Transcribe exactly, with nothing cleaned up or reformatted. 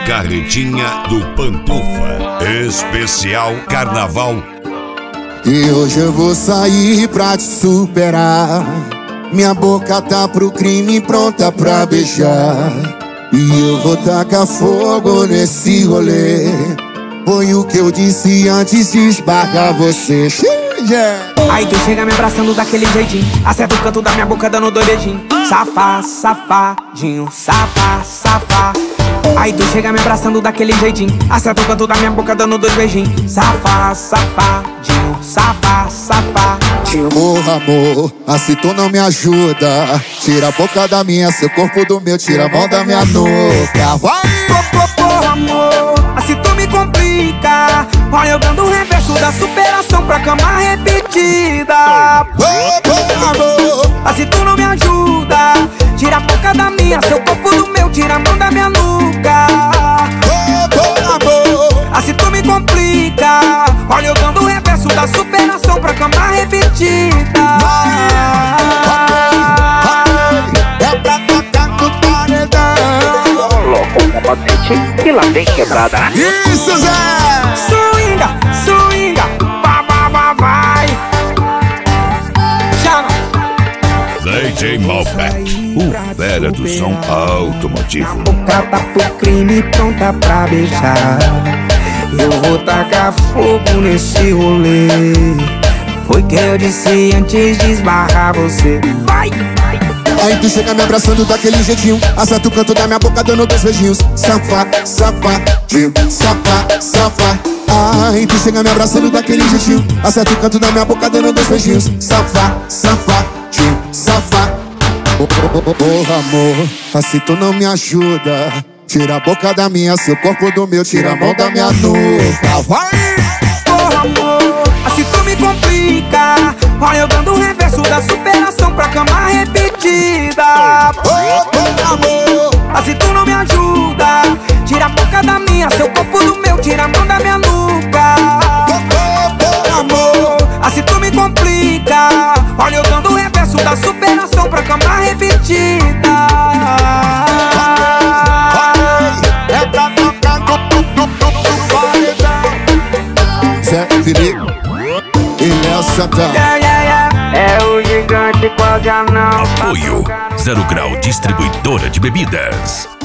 Carretinha do Pantufa, especial Carnaval. E hoje eu vou sair pra te superar. Minha boca tá pro crime, pronta pra beijar. E eu vou tacar fogo nesse rolê. Foi o que eu disse antes de esbarrar você. Yeah. Aí tu chega me abraçando daquele jeitinho, acerta o canto da minha boca dando dois beijinhos. Safá, safadinho, safá, safá. Aí tu chega me abraçando daquele jeitinho, acerta o canto da minha boca dando dois beijinhos. Safá, safadinho, safá, safadinho. Porra, amor, assim tu não me ajuda. Tira a boca da minha, seu corpo do meu, tira a mão da minha nuca. Vai! Porra, amor, assim tu me complica. Olha eu dando o reverso da superação pra cama repetida. Porra, amor, assim tu não me ajuda. Tira a boca da minha, seu corpo do meu, tira a mão da minha nuca. porra, amor, assim tu me complica. Olha eu dando o reverso da superação pra cama repetida. é pra tocar no paredão. Louco, combatente, que lá vem quebrada. Isso, Zé! Swinga, swinga, vai, vai, vai, vai. Chama. D J Malbec, o fera do som automotivo. Boca tá pro crime, pronta pra beijar. Eu vou tacar fogo nesse rolê. Foi que eu disse antes de esbarrar você. Vai! Aí tu chega me abraçando daquele jeitinho, acerta o canto da minha boca dando dois beijinhos. Safá, safadinho, safá, safá. Aí tu chega me abraçando daquele jeitinho, acerta o canto da minha boca dando dois beijinhos. Safá, safadinho, safá. Porra, amor, assim tu não me ajuda. Tira a boca da minha, seu corpo do meu, tira a mão da minha nuca. Vai! Porra, amor, assim tu me complica. Olha eu dando o reverso da superação pra cama repetida. Porra, amor, assim tu não me ajuda. Tira a boca da minha, seu corpo do meu, tira a mão da minha nuca. porra, amor, assim tu me complica. Olha eu dando o reverso da superação pra cama repetida. é pra tocar no, no, no, no paredão. Zé Felipe e Léo Santana. Yeah, yeah, yeah. É o gigante quase anão. Apoio Zero Grau Distribuidora de Bebidas.